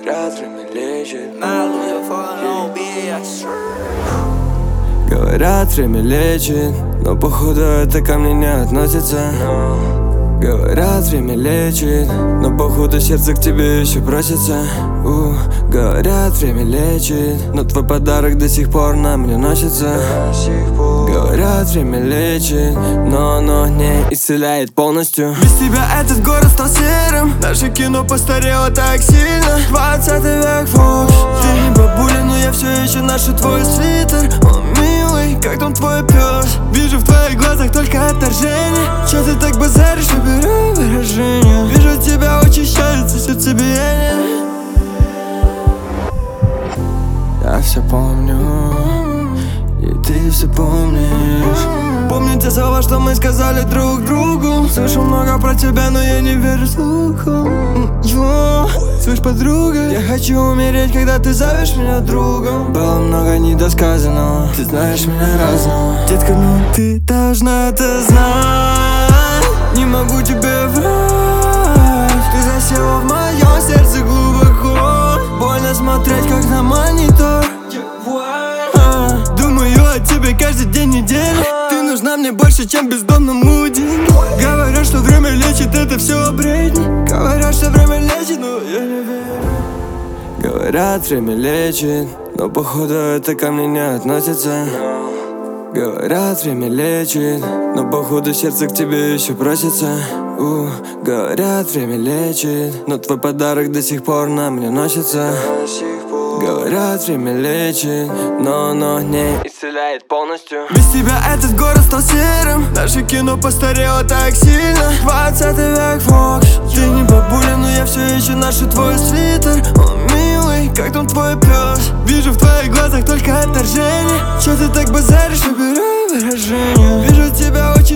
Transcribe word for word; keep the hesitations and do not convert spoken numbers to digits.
Говорят, время лечит. Говорят, время лечит, но походу это ко мне не относится. Говорят, время лечит, но походу сердце к тебе еще просится. У, говорят, время лечит, но твой подарок до сих пор на мне носится. Говорят, время лечит, но оно не исцеляет полностью. Без тебя этот город стал серым, наше кино постарело так сильно. Двадцатый век, Фокс. Ты не бабуля, но я все еще ношу твой свитер. Он милый, как там твой пес. Вижу в твоих глазах только отторжение. Че ты так базаришь, убирай выражение. Вижу тебя, учащается сердцебиение. Я все помню, и ты все помнишь. Помню те слова, что мы сказали друг другу. Слышу много про тебя, но я не верю слухам. Йо, слышь, подруга, я хочу умереть, когда ты зовешь меня другом. Было много недосказанного, ты знаешь меня разного. Детка, ну ты должна это знать. Не могу тебе врать. Ты засела в моем сердце глубоко. Больно смотреть, как на монитор. Думаю о тебе каждый день недели. Ты нужна мне больше, чем бездомному деньги. Говорят, что время лечит, это все бредни. Говорят, что время лечит, но я не верю. Говорят, время лечит, но походу это ко мне не относится. Говорят, время лечит, но походу сердце к тебе еще просится. У, говорят, время лечит, но твой подарок до сих пор на мне носится. Говорят, время лечит, но оно не исцеляет полностью. Без тебя этот город стал серым, наше кино постарело так сильно. Двадцатый век, Фокс. Ты не бабуля, но я все еще ношу твой свитер. Он милый, как там твой пес. Вижу в твоих глазах только отторжение. Че ты так базаришь, убирай выражение. Вижу тебя, очень